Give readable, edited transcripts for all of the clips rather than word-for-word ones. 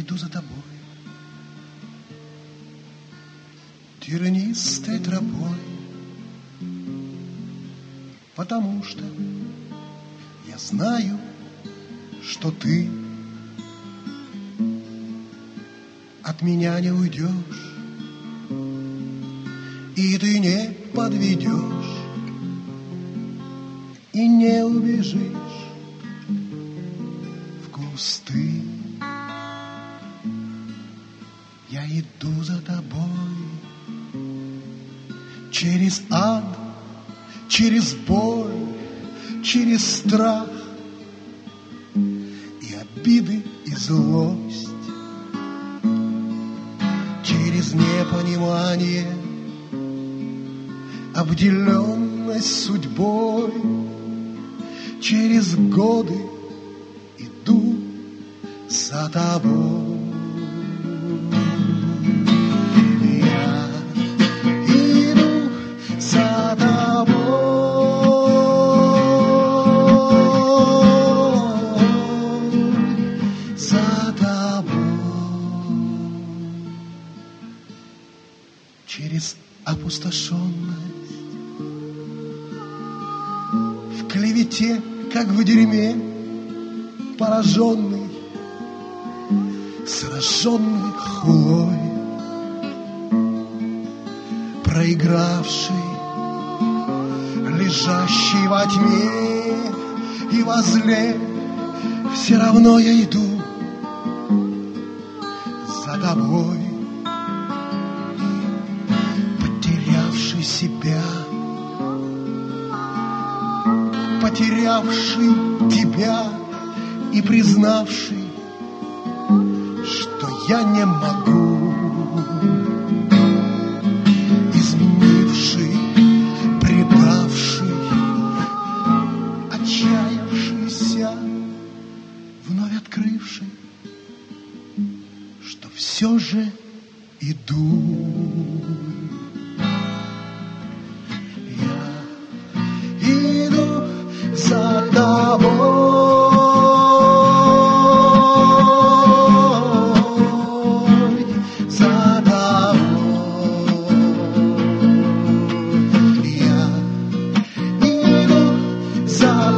иду за тобой тернистой тропой, потому что я знаю, что ты от меня не уйдешь, и ты не подведешь, и не убежишь в кусты. Я иду за тобой через ад, через боль, через страх и обиды, и злость, через непонимание, обделенность судьбой, через годы иду за тобой. Я иду за тобой, за тобой, через опустошенность, в клевете, как в дерьме, пораженный, сраженный хулой, проигравший, лежащий во тьме и во зле, все равно я иду за тобой, потерявший себя, потерявший тебя и признавший, что я не могу, изменивший, предавший, отчаявшийся, вновь открывший, что все же иду. За тобой, за тобой, я иду за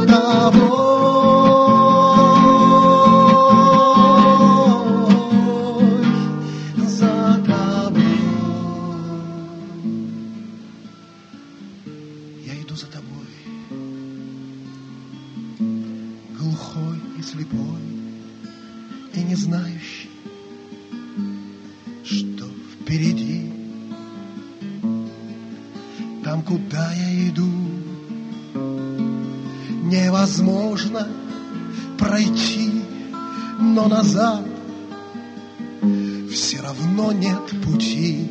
тобой, за тобой, я иду за тобой. Глухой и слепой, и не знающий, что впереди. Там, куда я иду, невозможно пройти, но назад все равно нет пути.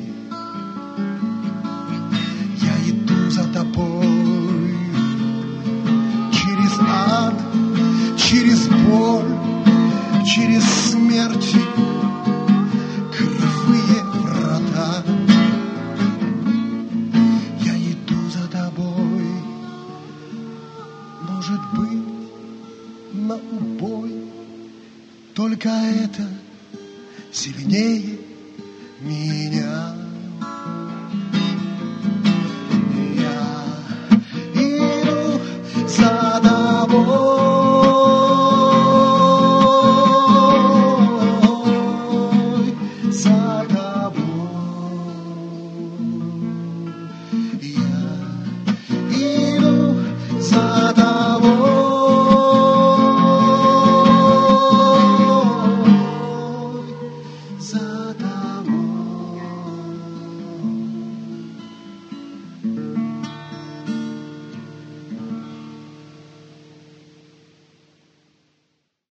Я иду за тобой через ад, через боль, через смерти, кривые врата. Я иду за тобой, может быть, на убой, только это сильнее